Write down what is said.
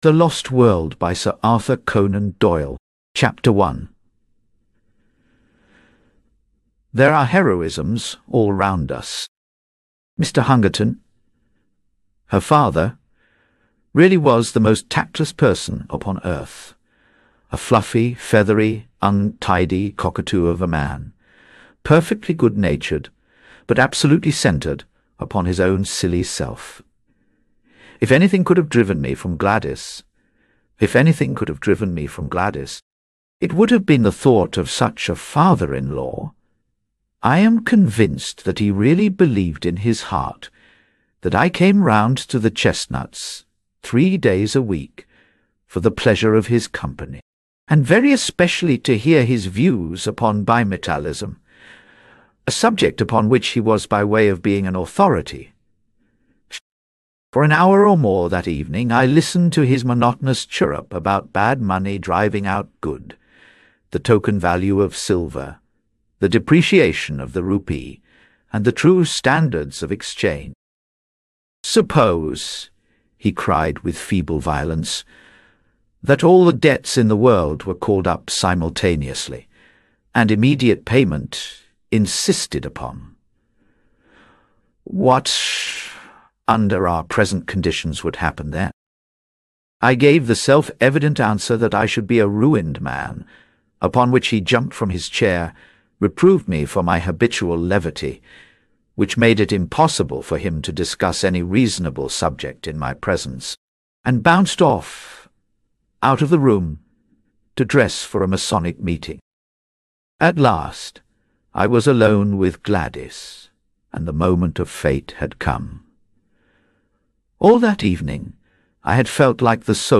The Lost World by Sir Arthur Conan Doyle. Chapter 1. There are heroisms all round us. Mr. Hungerton, her father, really was the most tactless person upon earth. A fluffy, feathery, untidy cockatoo of a man, perfectly good-natured, but absolutely centred upon his own silly self. If anything could have driven me from Gladys, it would have been the thought of such a father-in-law. I am convinced that he really believed in his heart that I came round to the Chestnuts 3 days a week for the pleasure of his company, and very especially to hear his views upon bimetallism, a subject upon which he was by way of being an authority. For an hour or more that evening I listened to his monotonous chirrup about bad money driving out good, the token value of silver, the depreciation of the rupee, and the true standards of exchange. "Suppose," he cried with feeble violence, "that all the debts in the world were called up simultaneously, and immediate payment insisted upon. What, under our present conditions, would happen then?" I gave the self-evident answer that I should be a ruined man, upon which he jumped from his chair, reproved me for my habitual levity, which made it impossible for him to discuss any reasonable subject in my presence, and bounced off, out of the room, to dress for a Masonic meeting. At last I was alone with Gladys, and the moment of fate had come. All that evening I had felt like the